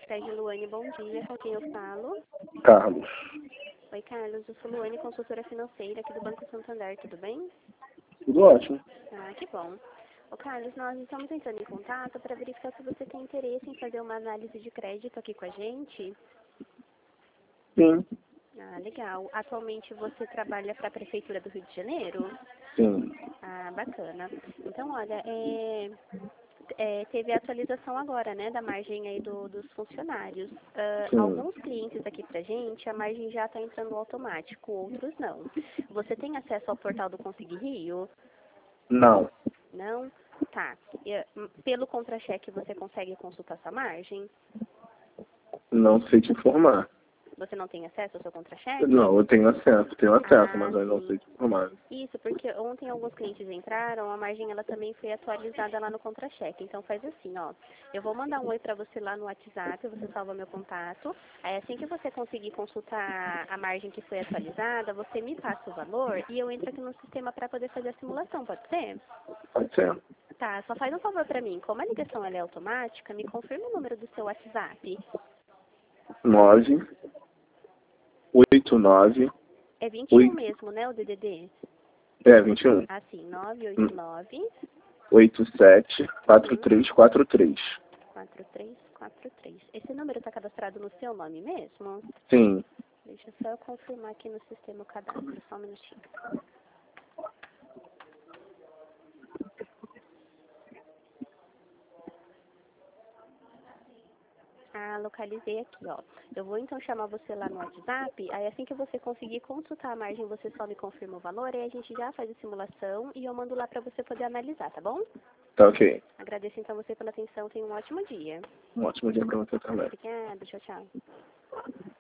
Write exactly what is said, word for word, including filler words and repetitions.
Cicred Luane, bom dia. Com quem eu falo? Carlos. Oi, Carlos. Eu sou Luane, consultora financeira aqui do Banco Santander, tudo bem? Tudo ótimo. Ah, que bom. Ô, Carlos, nós estamos entrando em contato para verificar se você tem interesse em fazer uma análise de crédito aqui com a gente. Sim. Ah, legal. Atualmente você trabalha para a Prefeitura do Rio de Janeiro? Sim. Ah, bacana. Então, olha, é, é, teve a atualização agora, né, da margem aí do, dos funcionários. Ah, Sim. alguns clientes aqui pra gente, a margem já está entrando automático, outros não. Você tem acesso ao portal do Consegui Rio? Não. Não? Tá. E, hum, pelo contra-cheque você consegue consultar sua margem? Não sei te informar. Você não tem acesso ao seu contra-cheque? Não, eu tenho acesso, tenho acesso, Ah, mas eu não sim. sei te informar. Isso, porque ontem alguns clientes entraram, a margem ela também foi atualizada lá no contra-cheque. Então faz assim, ó. Eu vou mandar um oi pra você lá no WhatsApp, você salva meu contato. Aí assim que você conseguir consultar a margem que foi atualizada, você me passa o valor e eu entro aqui no sistema para poder fazer a simulação, pode ser? Pode ser. Tá, só faz um favor pra mim. Como a ligação ela é automática, me confirma o número do seu WhatsApp. Nove oito nove É vinte e um oito. mesmo, né, o D D D? É, vinte e um. Assim, nove oito nove Oito sete quatro uhum, três quatro três. quatro três quatro três. Esse número está cadastrado no seu nome mesmo? Sim. Deixa só eu confirmar aqui no sistema o cadastro, só um minutinho. Ah, localizei aqui, ó. Eu vou então chamar você lá no WhatsApp, aí assim que você conseguir consultar a margem, você só me confirma o valor, aí a gente já faz a simulação e eu mando lá para você poder analisar, tá bom? Tá ok. Agradeço então você pela atenção, tenha um ótimo dia. Um ótimo dia pra você também. Obrigada, tchau, tchau.